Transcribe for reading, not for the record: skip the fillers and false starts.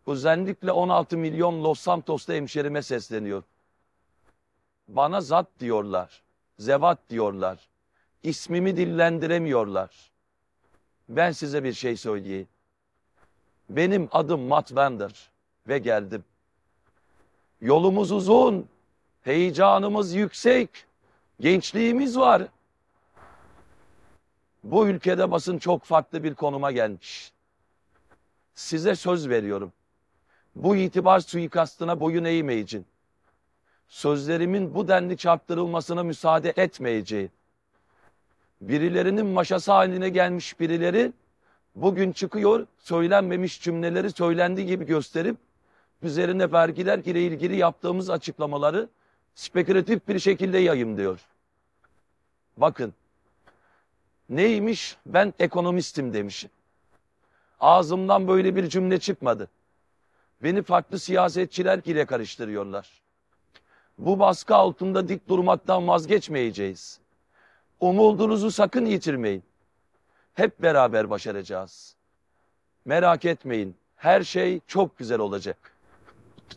Özellikle 16 milyon Los Santos'ta hemşerime sesleniyor. Bana zat diyorlar, zevat diyorlar. İsmimi dillendiremiyorlar. Ben size bir şey söyleyeyim. Benim adım Matt Bender ve geldim. Yolumuz uzun, heyecanımız yüksek, gençliğimiz var. Bu ülkede basın çok farklı bir konuma gelmiş. Size söz veriyorum. Bu itibar suikastına boyun eğmeyeceğim. Sözlerimin bu denli çarptırılmasına müsaade etmeyeceğim. Birilerinin maşası haline gelmiş birileri bugün çıkıyor, söylenmemiş cümleleri söylendiği gibi gösterip üzerine vergiler ile ilgili yaptığımız açıklamaları spekülatif bir şekilde yayımlıyor. Bakın, neymiş? Ben ekonomistim demişim. Ağzımdan böyle bir cümle çıkmadı. Beni farklı siyasetçiler ile karıştırıyorlar. Bu baskı altında dik durmaktan vazgeçmeyeceğiz. Umudunuzu sakın yitirmeyin. Hep beraber başaracağız. Merak etmeyin, her şey çok güzel olacak.